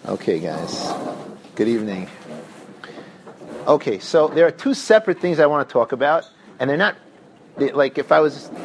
Okay, guys. Good evening. Okay, so there are two separate things I want to talk about, and they're not like if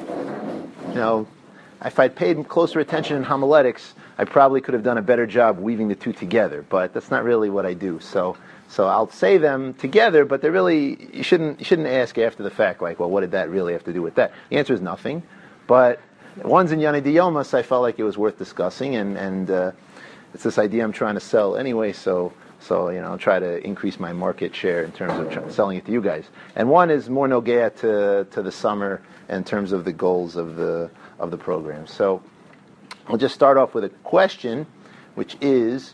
I'd paid closer attention in homiletics, I probably could have done a better job weaving the two together. But that's not really what I do. So I'll say them together, but they're really you shouldn't ask after the fact, like, well, what did that really have to do with that? The answer is nothing. But one's in Yana Diyomas, I felt like it was worth discussing, and it's this idea I'm trying to sell anyway. So I'll try to increase my market share in terms of selling it to you guys. And one is more nogea to the summer in terms of the goals of the program. So I'll just start off with a question, which is,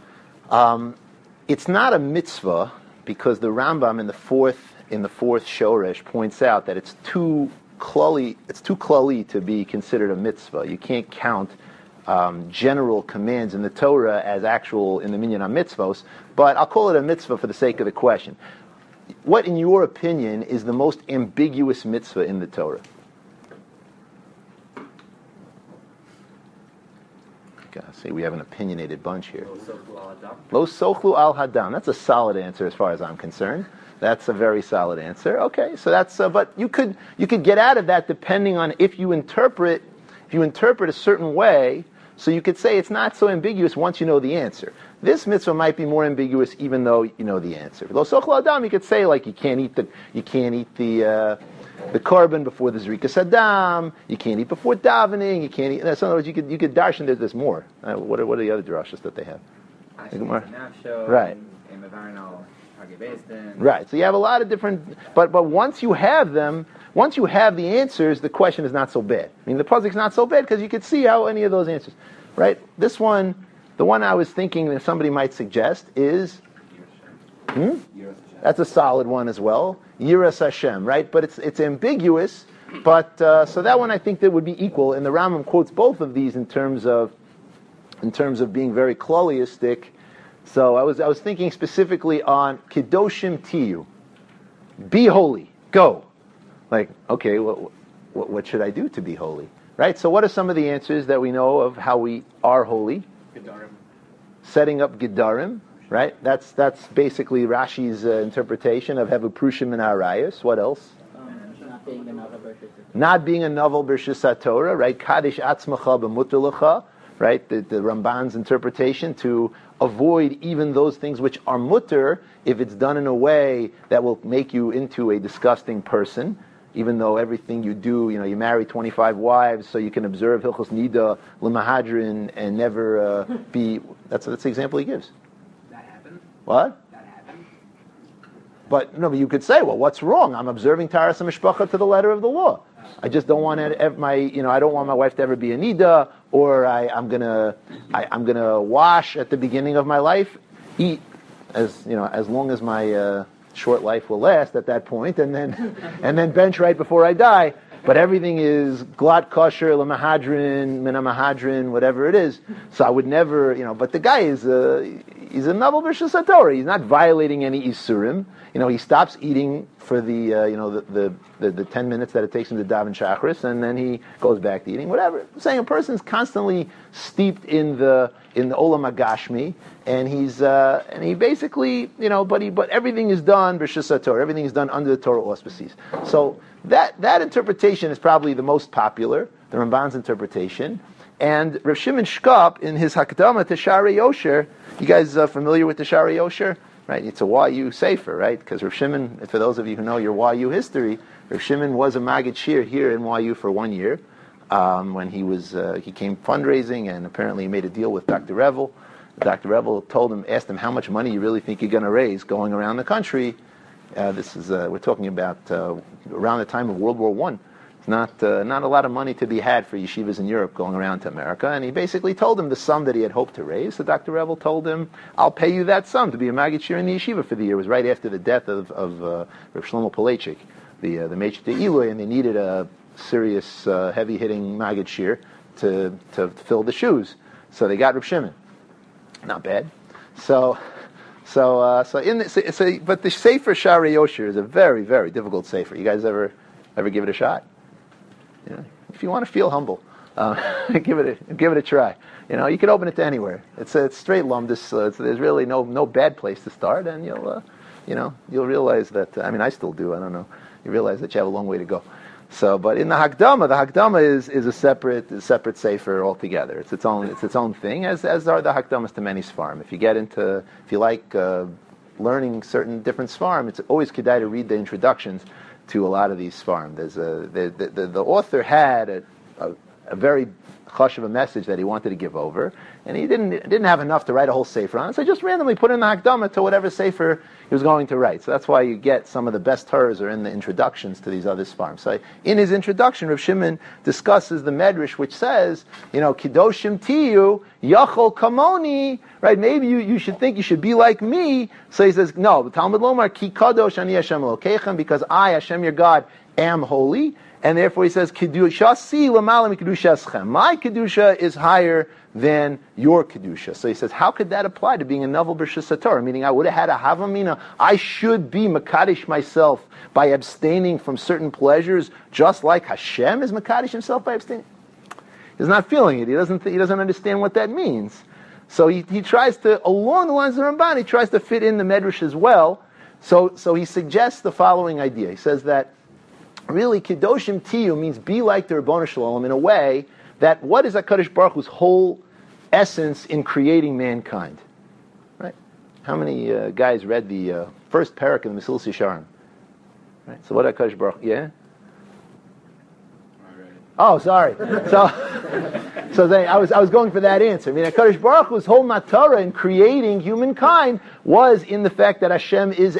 it's not a mitzvah because the Rambam in the fourth Shoresh points out that it's too klali to be considered a mitzvah. You can't count general commands in the Torah as actual in the minyan mitzvos, but I'll call it a mitzvah for the sake of the question. What, in your opinion, is the most ambiguous mitzvah in the Torah? See, we have an opinionated bunch here. Lo sochlu al hadam. That's a solid answer as far as I'm concerned. That's a very solid answer. Okay, so that's but you could get out of that depending on if you interpret a certain way. So you could say it's not so ambiguous once you know the answer. This mitzvah might be more ambiguous even though you know the answer. Lo sochlu adam, you could say like you can't eat the korban before the Zrikas Adam. You can't eat before davening. You can't eat. In other words, you could darshan. There's more. What are the other drashas that they have? Right. Right. So you have a lot of different. But once you have them, once you have the answers, the question is not so bad. I mean, the pasuk's not so bad because you could see how any of those answers. Right. This one, the one I was thinking that somebody might suggest is. That's a solid one as well. Yiras Hashem, right? But it's ambiguous. But so that one I think that would be equal. And the Rambam quotes both of these in terms of being very kloliistic. So I was thinking specifically on Kedoshim Tiyu, be holy, go. Like, okay, what should I do to be holy? Right. So what are some of the answers that we know of how we are holy? Gedarim. Setting up Gedarim. Right, that's basically Rashi's interpretation of Hevu Prushim and Arayos. What else? Not being a novel b'Rishus Torah, right? Kaddish atzmacha b'mutar, right? The Ramban's interpretation to avoid even those things which are mutter if it's done in a way that will make you into a disgusting person. Even though everything you do, you marry 25 wives so you can observe Hilchos Nida l'Mahadrin and never be. That's the example he gives. What? That happened. But you could say, well, what's wrong? I'm observing Taras HaMishpacha to the letter of the law. I just don't want I don't want my wife to ever be a nida, or I'm gonna wash at the beginning of my life, eat as long as my short life will last at that point, and then bench right before I die. But everything is glat kosher, lemahadrin, minamahadrin, whatever it is. So I would never, But the guy is he's a novel b'Rishus Torah. He's not violating any isurim. He stops eating for the 10 minutes that it takes him to daven shachris, and then he goes back to eating. Whatever. I'm saying a person is constantly steeped in the olam hagashmi, and he basically, but everything is done b'Rishus Torah. Everything is done under the Torah auspices. So that interpretation is probably the most popular, the Ramban's interpretation. And Rav Shimon Shkop, in his Hakdama to Sha'arei Yosher, you guys familiar with the Sha'arei Yosher? Right? It's a YU sefer, right? Because Rav Shimon, for those of you who know your YU history, Rav Shimon was a Maggid Shir here in YU for 1 year when he came fundraising, and apparently he made a deal with Dr. Revel. Dr. Revel asked him, how much money you really think you're going to raise going around the country? We're talking about around the time of World War I. It's not a lot of money to be had for yeshivas in Europe going around to America. And he basically told him the sum that he had hoped to raise. So Dr. Revel told him, I'll pay you that sum to be a Maggid Shir in the yeshiva for the year. It was right after the death of Rav Shlomo Polechik, the Meitzah Ilui, and they needed a serious, heavy-hitting Maggid Shir to fill the shoes. So they got Rav Shimon. Not bad. But the Sefer Sha'arei Yosher is a very, very difficult Sefer. You guys ever give it a shot? If you want to feel humble. Give it a try. You can open it to anywhere. It's straight lumdus. There's really no bad place to start, and you'll realize that. I still do. I don't know. You realize that you have a long way to go. So, but in the Hakdama is a separate sefer altogether. It's its own thing, as are the Hakdamas to many Sfarim. If you like learning certain different Sfarim, it's always kedai to read the introductions to a lot of these Sfarim. The author had a very chush of a message that he wanted to give over, and he didn't have enough to write a whole sefer on it, so he just randomly put in the Hakdama to whatever sefer he was going to write. So that's why you get some of the best Torahs are in the introductions to these other Sfarim. So in his introduction, Rav Shimon discusses the Medrash, which says, Kidoshim Tiyu, Yachol Kamoni, right? Maybe you should think you should be like me. So he says, no, Talmud Lomar, Ki Kadosh Ani Hashem Elokeichem, because I, Hashem your God, am holy. And therefore he says, Kedusha si l'malam kedusha eschem. My kedusha is higher than your kedusha. So he says, how could that apply to being a novel b'shus Torah? Meaning, I would have had a havamina. I should be makadosh myself by abstaining from certain pleasures, just like Hashem is makadosh himself by abstaining. He's not feeling it. He doesn't understand what that means. So he tries to, along the lines of the Ramban, he tries to fit in the Medrash as well. So he suggests the following idea. He says that really, Kedoshim Tiyu means be like the Ribono Shel Olam in a way that what is HaKadosh Baruch Hu's whole essence in creating mankind? Right? How many guys read the first parak in the Mesilas Yesharim? Right? So what HaKadosh Baruch Hu, yeah? Oh, sorry. So I was going for that answer. HaKadosh Baruch Hu's whole matara in creating humankind was in the fact that Hashem is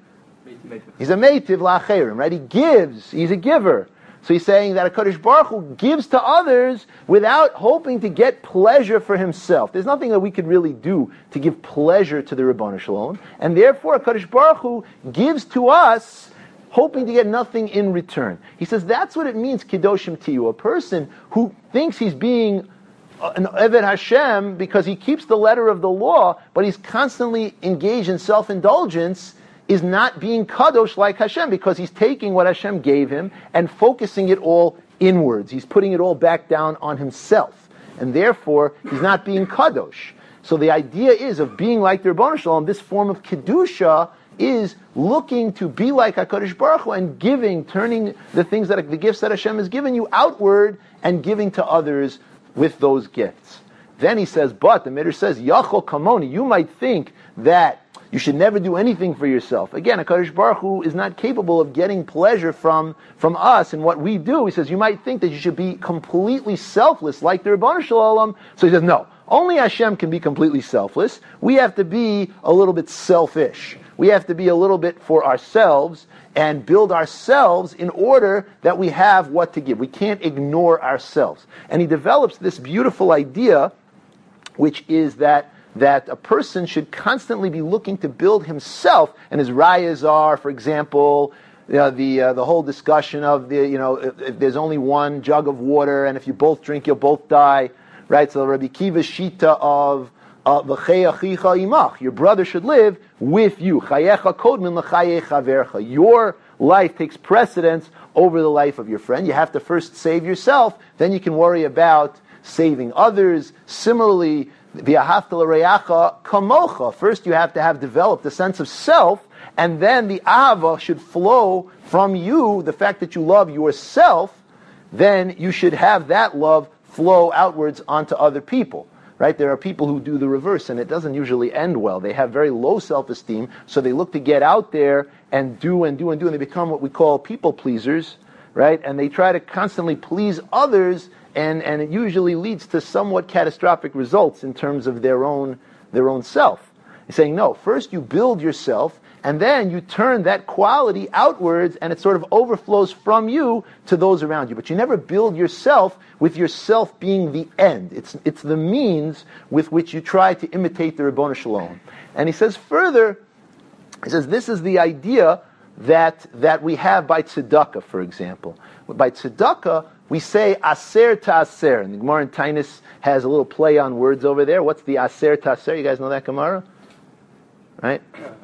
He's a meitiv la'acherim, right? He's a giver. So he's saying that HaKadosh Baruch Hu gives to others without hoping to get pleasure for himself. There's nothing that we could really do to give pleasure to the Ribono Shel Olam, and therefore HaKadosh Baruch Hu gives to us hoping to get nothing in return. He says that's what it means, Kedoshim Tiyu, a person who thinks he's being an Eved Hashem because he keeps the letter of the law, but he's constantly engaged in self-indulgence, is not being kadosh like Hashem because he's taking what Hashem gave him and focusing it all inwards. He's putting it all back down on himself. And therefore, he's not being kadosh. So the idea is of being like the Ribono Shel Olam, this form of kedusha is looking to be like HaKadosh Baruch Hu and turning the gifts that Hashem has given you outward and giving to others with those gifts. Then he says, but the Midrash says, Yachol Kamoni, you might think that you should never do anything for yourself. Again, HaKadosh Baruch Hu is not capable of getting pleasure from us and what we do. He says, you might think that you should be completely selfless like the Ribono Shel Olam. So he says, no, only Hashem can be completely selfless. We have to be a little bit selfish. We have to be a little bit for ourselves and build ourselves in order that we have what to give. We can't ignore ourselves. And he develops this beautiful idea, which is that a person should constantly be looking to build himself, and his rayas are, for example, the whole discussion of if there's only one jug of water, and if you both drink, you'll both die, right? So Rabbi Kiva's shita of v'chei achicha imach, your brother should live with you. Chayecha kodmin l'chayei chavercha. Your life takes precedence over the life of your friend. You have to first save yourself, then you can worry about saving others. Similarly, v'ahavta l'reacha kamocha. First, you have to have developed a sense of self, and then the ahava should flow from you. The fact that you love yourself, then you should have that love flow outwards onto other people. Right? There are people who do the reverse, and it doesn't usually end well. They have very low self-esteem, so they look to get out there and do, and they become what we call people pleasers, right? And they try to constantly please others, and it usually leads to somewhat catastrophic results in terms of their own self. He's saying, no, first you build yourself, and then you turn that quality outwards, and it sort of overflows from you to those around you. But you never build yourself with yourself being the end. It's the means with which you try to imitate the Ribono Shel Olam. And he says further, this is the idea that we have by tzedakah, for example. By tzedakah, we say aser ta aser. And the Gemara in Tainus has a little play on words over there. What's the aser ta aser? You guys know that Gemara? Right?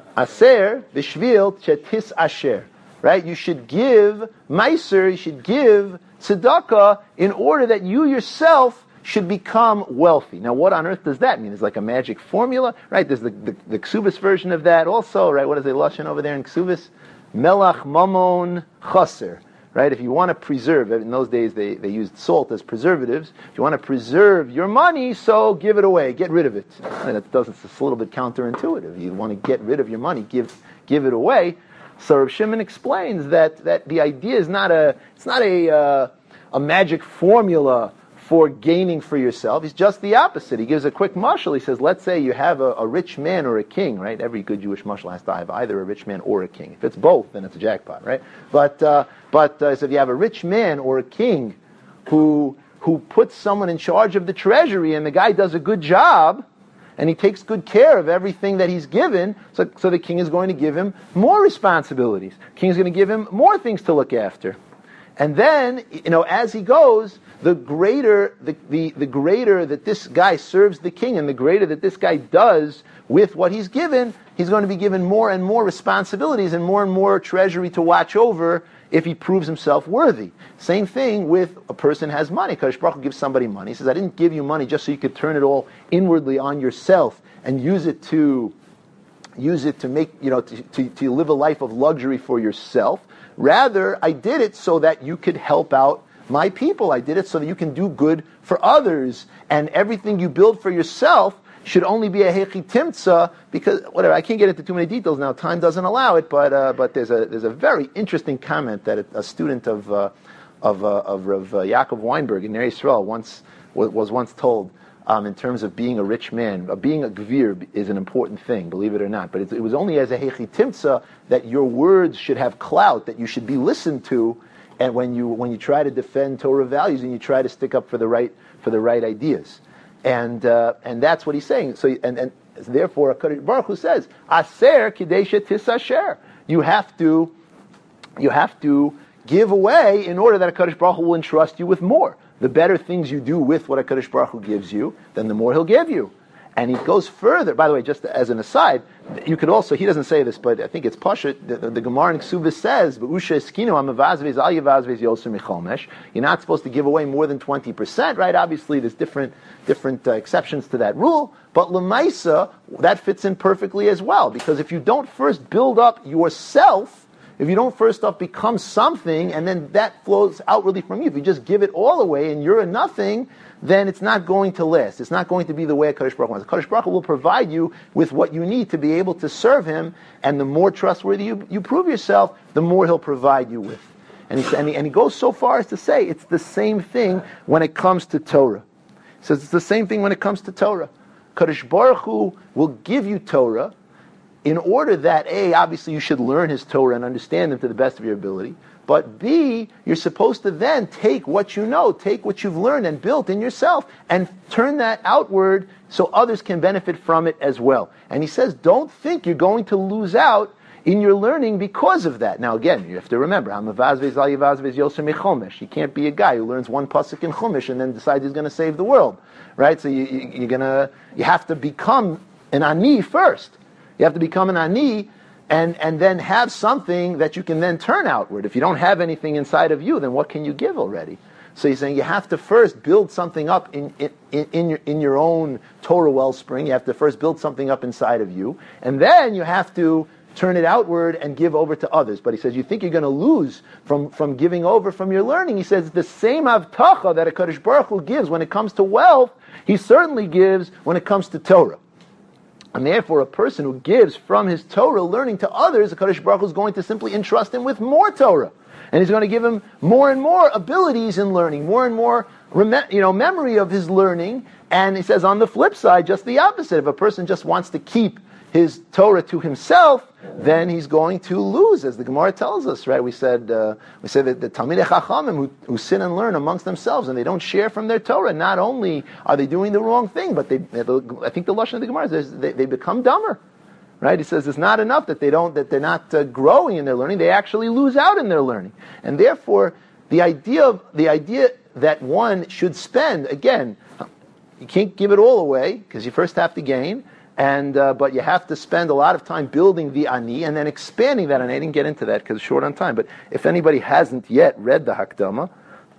Aser, b'shvil chetis asher. Right? You should give meiser, you should give tzedakah in order that you yourself should become wealthy. Now, what on earth does that mean? It's like a magic formula, right? There's the Ksubis version of that also, right? What is the lashon over there in Ksubis? Melach mamon chaser, right? If you want to preserve, in those days they used salt as preservatives. If you want to preserve your money, so give it away, get rid of it. And it's a little bit counterintuitive. You want to get rid of your money, give it away. So Rav Shimon explains that the idea is not a magic formula for gaining for yourself. It's just the opposite. He gives a quick mashal. He says, let's say you have a rich man or a king, right? Every good Jewish mashal has to have either a rich man or a king. If it's both, then it's a jackpot, right? But so if you have a rich man or a king who puts someone in charge of the treasury and the guy does a good job and he takes good care of everything that he's given, so the king is going to give him more responsibilities. The king is going to give him more things to look after. And then, as he goes, the greater that this guy serves the king, and the greater that this guy does with what he's given, he's going to be given more and more responsibilities and more treasury to watch over if he proves himself worthy. Same thing with a person has money. Kadosh Baruch Hu gives somebody money. He says, I didn't give you money just so you could turn it all inwardly on yourself and use it to make, to live a life of luxury for yourself. Rather, I did it so that you could help out my people. I did it so that you can do good for others. And everything you build for yourself should only be a hechi timtza, because, whatever, I can't get into too many details now, time doesn't allow it, but there's a very interesting comment that a student of Rav Yaakov Weinberg in Ner Yisrael was once told, in terms of being a rich man. Being a gvir is an important thing, believe it or not. But it was only as a hechi timtza that your words should have clout, that you should be listened to, and when you try to defend Torah values and you try to stick up for the right ideas, and that's what he's saying. So and therefore, HaKadosh Baruch Hu says, "Aser kidesha tisasher." You have to give away in order that HaKadosh Baruch Hu will entrust you with more. The better things you do with what HaKadosh Baruch Hu gives you, then the more He'll give you. And he goes further. By the way, just as an aside, you could also, he doesn't say this, but I think it's Pashut, the Gemara in Ksubis says, you're not supposed to give away more than 20%, right? Obviously, there's different exceptions to that rule, but Lemaisa, that fits in perfectly as well, because if you don't first build up yourself, if you don't first off become something, and then that flows outwardly from you, if you just give it all away and you're a nothing, then it's not going to last. It's not going to be the way HaKadosh Baruch Hu wants. HaKadosh Baruch Hu will provide you with what you need to be able to serve Him, and the more trustworthy you prove yourself, the more He'll provide you with. And he goes so far as to say it's the same thing when it comes to Torah. He says it's the same thing when it comes to Torah. HaKadosh Baruch Hu will give you Torah in order that, A, obviously you should learn His Torah and understand Him to the best of your ability, but B, you're supposed to then take what you know, take what you've learned and built in yourself, and turn that outward so others can benefit from it as well. And he says, don't think you're going to lose out in your learning because of that. Now again, you have to remember, you can't be a guy who learns one pasuk in Chumash and then decides he's going to save the world, right? So you have to become an ani first. You have to become an ani and then have something that you can then turn outward. If you don't have anything inside of you, then what can you give already? So he's saying you have to first build something up in your own Torah wellspring. You have to first build something up inside of you, and then you have to turn it outward and give over to others. But he says, you think you're going to lose from giving over from your learning. He says the same avtacha that HaKadosh Baruch Hu gives when it comes to wealth, He certainly gives when it comes to Torah. And therefore, a person who gives from his Torah learning to others, the HaKadosh Baruch Hu is going to simply entrust him with more Torah. And He's going to give him more and more abilities in learning, more and more memory of his learning. And he says on the flip side, just the opposite. If a person just wants to keep his Torah to himself, then he's going to lose, as the Gemara tells us, right? We said that the Talmidei Chachamim who sit and learn amongst themselves and they don't share from their Torah, not only are they doing the wrong thing, but I think the lashon of the Gemara is they become dumber, right? He says it's not enough that they're not growing in their learning; they actually lose out in their learning, and therefore the idea that one should spend, again, you can't give it all away because you first have to gain. But you have to spend a lot of time building the ani and then expanding that ani. I didn't get into that because it's short on time. But if anybody hasn't yet read the Hakdama,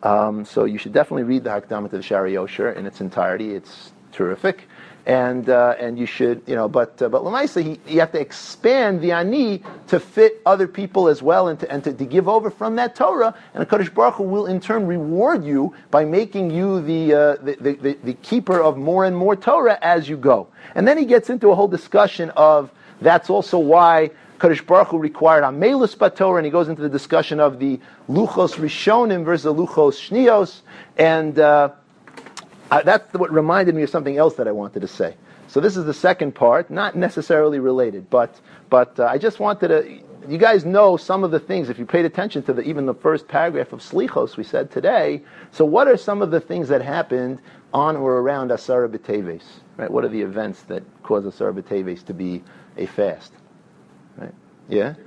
So you should definitely read the Hakdama to the Shari Yosher in its entirety. It's terrific. And you should, but Lamaisa, you have to expand the ani to fit other people as well, and to give over from that Torah, and the Kadosh Baruch Hu will in turn reward you by making you the keeper of more and more Torah as you go. And then he gets into a whole discussion of that's also why Kadosh Baruch Hu required Amelus Batorah, and he goes into the discussion of the Luchos Rishonim versus the Luchos Shnios, and that's what reminded me of something else that I wanted to say. So this is the second part, not necessarily related, but I just wanted to. You guys know some of the things if you paid attention to even the first paragraph of Slichos we said today. So what are some of the things that happened on or around Asara B'Teves? Right? What are the events that cause Asara B'Teves to be a fast? Right? Yeah.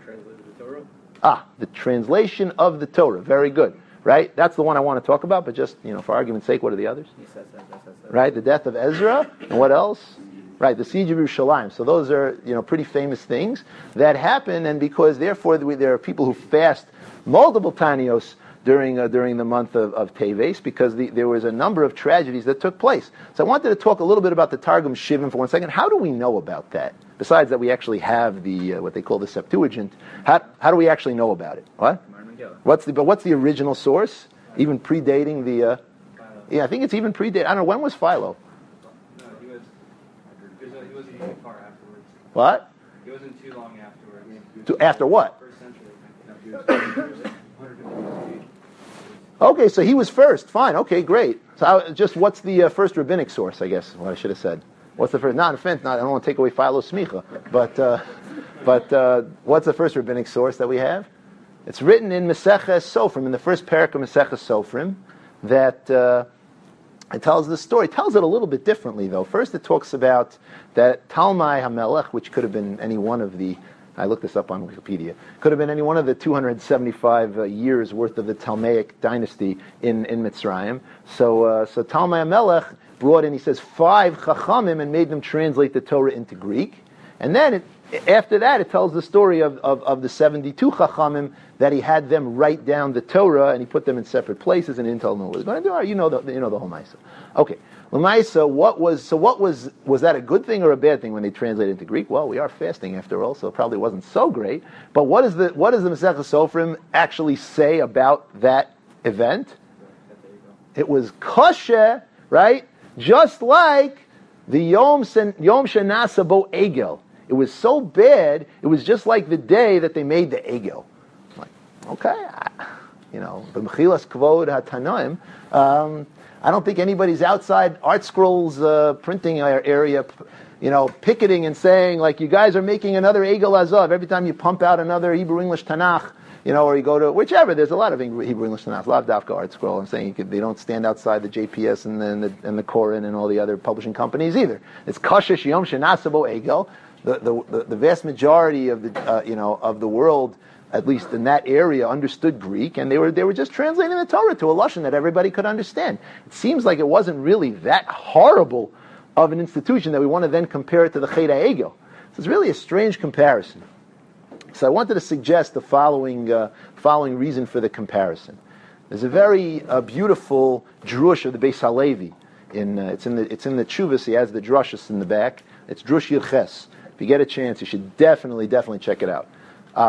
The translation of the Torah. Very good. Right? That's the one I want to talk about, but just, for argument's sake, what are the others? Right? The death of Ezra, and what else? Right, the siege of Yerushalayim. So those are, pretty famous things that happen, and because therefore there are people who fast multiple tanios during the month of Teves, because there was a number of tragedies that took place. So I wanted to talk a little bit about the Targum Shivim for 1 second. How do we know about that? Besides that we actually have the, what they call the Septuagint, how do we actually know about it? What? What's the original source? Even predating the... I think it's even predating... I don't know, when was Philo? No, he wasn't too far afterwards. What? It wasn't too long afterwards. After what? First century. No, he was 150 Okay, so he was first. Fine, okay, great. So what's the first rabbinic source, I guess, what I should have said. What's the first... Not offense, I don't want to take away Philo's smicha, but what's the first rabbinic source that we have? It's written in Maseches Sofrim, in the first parak of Maseches Sofrim, that it tells the story. It tells it a little bit differently, though. First, it talks about that Talmai HaMelech, which could have been any one of the, I looked this up on Wikipedia, could have been any one of the 275 years worth of the Talmaic dynasty in Mitzrayim. So Talmai HaMelech brought in, he says, 5 Chachamim and made them translate the Torah into Greek. And then after that, it tells the story of the 72 Chachamim that he had them write down the Torah, and he put them in separate places, and he didn't tell them what he was going to do. You know the whole Maisa. Okay, L'maisa, what was that a good thing or a bad thing when they translated into Greek? Well, we are fasting after all, so it probably wasn't so great. But what does the Masechah Sofrim actually say about that event? It was kosher, right? Just like the Yom Shenasa Bo Egel. It was so bad, it was just like the day that they made the Egel. Like, okay, the Mechilas Kvod HaTanoim, I don't think anybody's outside Art Scrolls printing area, picketing and saying, like, you guys are making another Egel Azov every time you pump out another Hebrew-English Tanakh, or you go to whichever. There's a lot of Hebrew-English Tanakh, a lot of Dafka Art Scroll. I'm saying they don't stand outside the JPS and the Koren and all the other publishing companies either. It's Kashish Yom Shenasabo Egel. The vast majority of the world, at least in that area, understood Greek, and they were just translating the Torah to a lashon that everybody could understand. It seems like it wasn't really that horrible of an institution that we want to then compare it to the Chet HaEgel. So it's really a strange comparison. So I wanted to suggest the following reason for the comparison. There's a very beautiful drush of the Beis Halevi. It's in the Chuvas. He has the drushes in the back. It's Drush Yirches. If you get a chance, you should definitely check it out.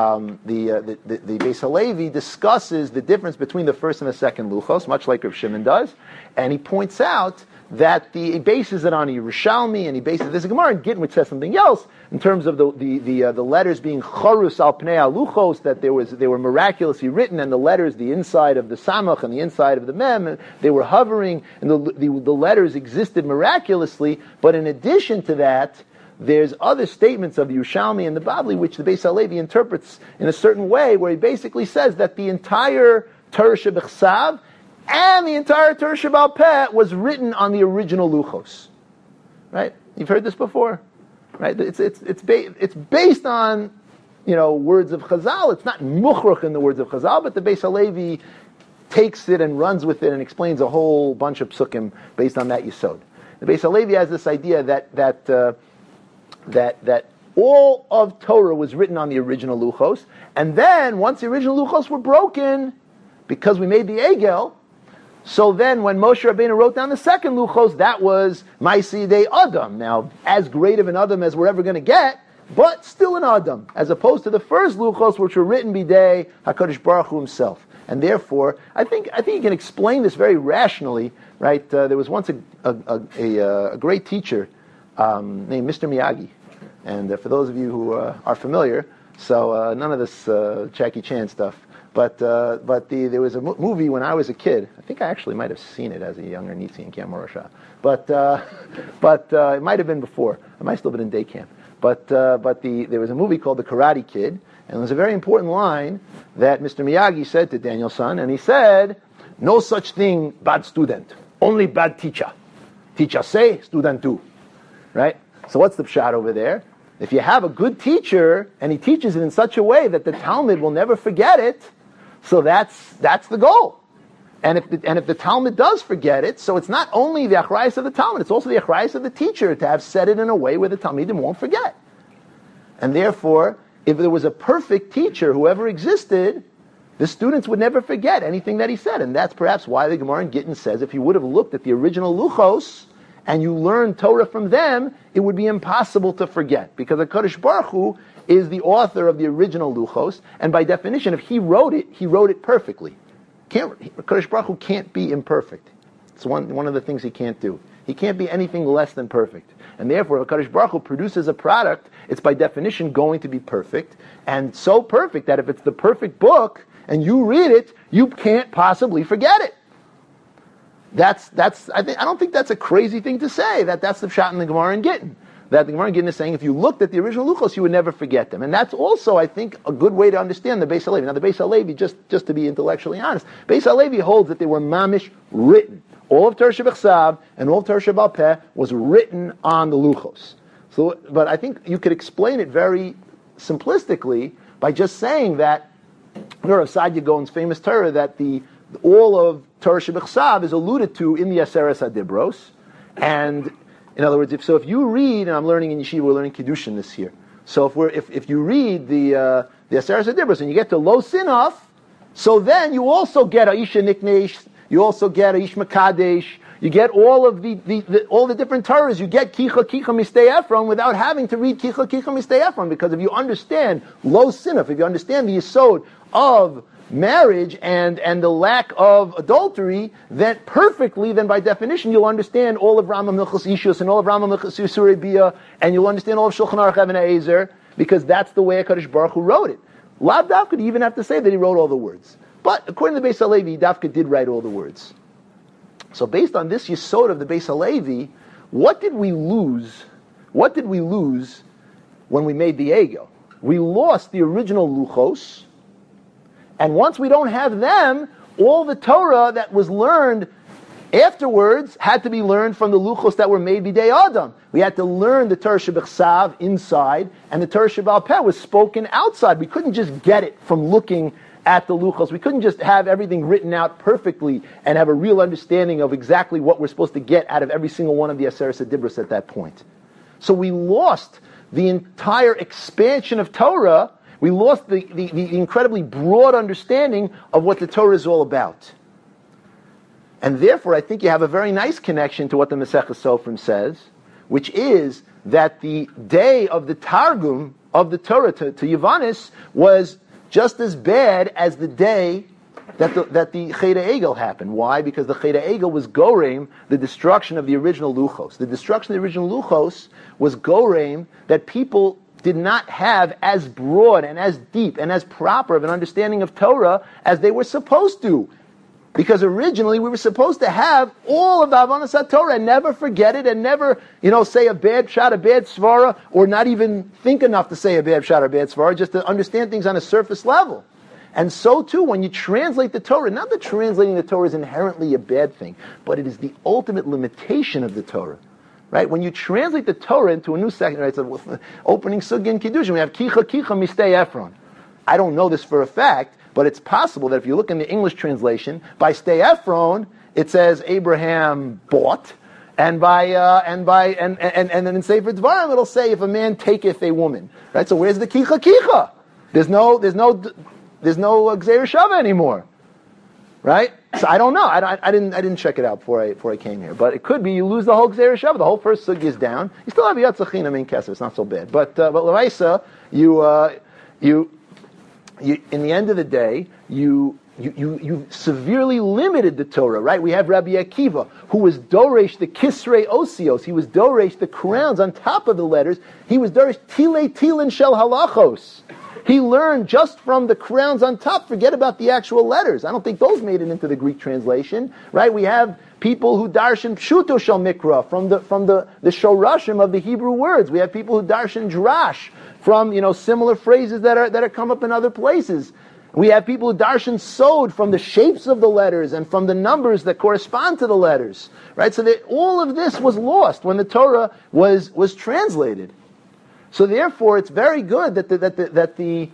The Beis Halevi discusses the difference between the first and the second Luchos, much like Rav Shimon does, and he points out that he bases it on a Yerushalmi, and he bases there's a Gemara in Gittin which says something else in terms of the letters being Charus al Pnei Luchos, that they were miraculously written, and the letters, the inside of the Samach and the inside of the Mem, they were hovering, and the letters existed miraculously. But in addition to that, there's other statements of the Yerushalmi and the Babli which the Beis Halevi interprets in a certain way, where he basically says that the entire Torah Shebechsav and the entire Torah Shebal Peh was written on the original Luchos. Right? You've heard this before, right? It's based on words of Chazal. It's not muchrach in the words of Chazal, but the Beis Halevi takes it and runs with it and explains a whole bunch of psukim based on that yesod. The Beis Halevi has this idea that all of Torah was written on the original Luchos, and then once the original Luchos were broken, because we made the Egel, So then when Moshe Rabbeinu wrote down the second Luchos, that was Ma'aseh Adam. Now, as great of an Adam as we're ever going to get, but still an Adam, as opposed to the first Luchos, which were written b'dei HaKadosh Baruch Hu himself. And therefore, I think you can explain this very rationally, right? There was once a great teacher named Mr. Miyagi. And for those of you who are familiar, so none of this Jackie Chan stuff. But there was a movie when I was a kid. I think I actually might have seen it as a younger Nitzi in Camp Morosha. But it might have been before. I might have still been in day camp. But there was a movie called The Karate Kid, and there was a very important line that Mr. Miyagi said to Daniel's son, and he said, "No such thing bad student, only bad teacher. Teacher say, student do." Right? So what's the pshat over there? If you have a good teacher, and he teaches it in such a way that the Talmud will never forget it, so that's the goal. And if the Talmud does forget it, so it's not only the achrayus of the Talmud, it's also the achrayus of the teacher to have said it in a way where the Talmidim won't forget. And therefore, if there was a perfect teacher who ever existed, the students would never forget anything that he said. And that's perhaps why the Gemara in Gittin says if you would have looked at the original Luchos and you learned Torah from them, it would be impossible to forget. Because HaKadosh Baruch Hu is the author of the original Luchos, and by definition, if he wrote it perfectly. HaKadosh Baruch Hu can't be imperfect. It's one of the things he can't do. He can't be anything less than perfect. And therefore, if HaKadosh Baruch Hu produces a product, it's by definition going to be perfect, and so perfect that if it's the perfect book, and you read it, you can't possibly forget it. I don't think that's a crazy thing to say, that's the pshat in the Gemara in Gittin. That the Gemara in Gittin is saying if you looked at the original Luchos, you would never forget them. And that's also, I think, a good way to understand the Beis HaLevi. Now, the Beis HaLevi, just to be intellectually honest, Beis HaLevi holds that they were mamish written. All of Torah Shebechsav and all of Torah Shebal Peh was written on the Luchos. So, but I think you could explain it very simplistically by just saying that, Rav Saadia Gaon's famous Torah, that all of Torah Shebechsav is alluded to in the Aseres HaDibros, and in other words, if you read, and I'm learning in Yeshiva, we're learning Kiddushin this year. So if you read the Aseres HaDibros and you get to Lo Sinaf, so then you also get Aisha Niknesh, you also get Aish Makadesh, you get all of all the different Torahs. You get Kicha Mistei Ephron without having to read Kicha Mistei Ephron, because if you understand Lo Sinaf, if you understand the Yesod of marriage and the lack of adultery, then by definition you'll understand all of Rambam Hilchos Ishus and all of Rambam Hilchos Yisurei Bia, and you'll understand all of Shulchan Aruch Even HaEzer, because that's the way HaKadosh Baruch Hu wrote it. Lav Dafka could even have to say that he wrote all the words, but according to the Beis HaLevi, Dafka did write all the words. So based on this Yesod of the Beis HaLevi, what did we lose? What did we lose when we made the Ego? We lost the original Luchos. And once we don't have them, all the Torah that was learned afterwards had to be learned from the Luchos that were made b'dei Adam. We had to learn the Torah Shebechsav inside, and the Torah Shebal Peh was spoken outside. We couldn't just get it from looking at the Luchos. We couldn't just have everything written out perfectly and have a real understanding of exactly what we're supposed to get out of every single one of the Aseres HaDibros at that point. So we lost the entire expansion of Torah. We lost the incredibly broad understanding of what the Torah is all about. And therefore, I think you have a very nice connection to what the Masechah Sofrim says, which is that the day of the Targum of the Torah to Yavanis was just as bad as the day that the Cheder Egel happened. Why? Because the Cheder Egel was Goreim, the destruction of the original Luchos. The destruction of the original Luchos was Goreim, that people did not have as broad and as deep and as proper of an understanding of Torah as they were supposed to. Because originally we were supposed to have all of the Havanas HaTorah and never forget it and never, say a bad shot, a bad svara, or not even think enough to say a bad shot or a bad svara, just to understand things on a surface level. And so too, when you translate the Torah, not that translating the Torah is inherently a bad thing, but it is the ultimate limitation of the Torah. Right? When you translate the Torah into a new section, right, so opening Sugya and Kiddushin, we have Kicha Mistei Ephron. I don't know this for a fact, but it's possible that if you look in the English translation, by Stei Ephron, it says Abraham bought, and then in Sefer Dvarim it'll say if a man taketh a woman. Right? So where's the Kicha? There's no Gzeir Shava anymore. Right? So I don't know. I didn't check it out before I came here. But it could be you lose the whole Gzeir Shabbat. The whole first sugi is down. You still have Yatzachina Min Kesef. It's not so bad. But Lavaisa, you in the end of the day, you severely limited the Torah, right? We have Rabbi Akiva, who was Doresh the Kisrei Osios. He was Doresh the crowns on top of the letters. He was Doresh Tile Tilin Shel Halachos. He learned just from the crowns on top. Forget about the actual letters. I don't think those made it into the Greek translation, right? We have people who darshan Pshuto Shel Mikra from the Shorashim of the Hebrew words. We have people who darshan Drash from similar phrases that are come up in other places. We have people who darshan Sod from the shapes of the letters and from the numbers that correspond to the letters, right? So that all of this was lost when the Torah was translated. So therefore, it's very good that the Masechah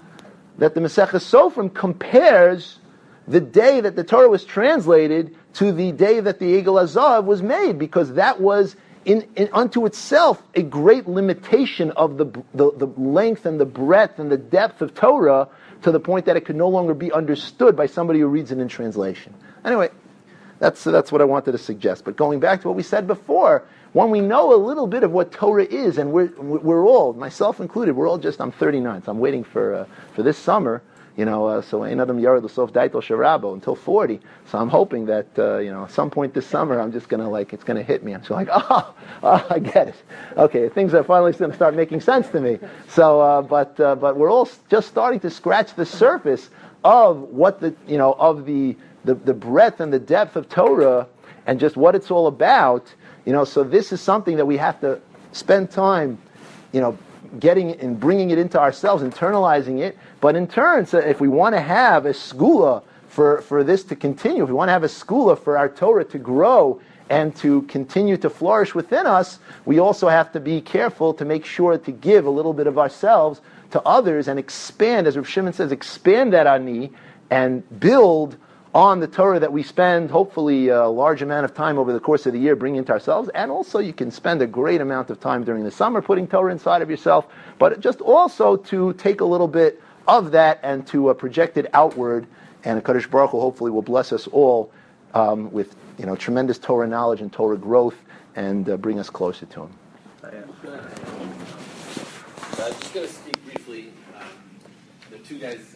Sofrim compares the day that the Torah was translated to the day that the Egel Hazav was made, because that was in unto itself a great limitation of the length and the breadth and the depth of Torah, to the point that it could no longer be understood by somebody who reads it in translation. Anyway, that's what I wanted to suggest. But going back to what we said before, when we know a little bit of what Torah is, and we're all, myself included, we're all I'm 39, so I'm waiting for this summer, so Ein Adam Yared L'Sof Daitel Sharabo until 40. So I'm hoping that at some point this summer I'm just gonna it's gonna hit me. I'm just like, I get it. Okay, things are finally going to start making sense to me. So, but we're all just starting to scratch the surface of what of the breadth and the depth of Torah and just what it's all about. So this is something that we have to spend time, getting and bringing it into ourselves, internalizing it. But in turn, so if we want to have a skula for this to continue, if we want to have a skula for our Torah to grow and to continue to flourish within us, we also have to be careful to make sure to give a little bit of ourselves to others and expand, as Rav Shimon says, expand that ani and build on the Torah that we spend, hopefully, a large amount of time over the course of the year bringing into ourselves. And also you can spend a great amount of time during the summer putting Torah inside of yourself, but just also to take a little bit of that and to project it outward. And HaKadosh Baruch Hu hopefully will bless us all with tremendous Torah knowledge and Torah growth, and bring us closer to Him. I'm just going to speak briefly. The two guys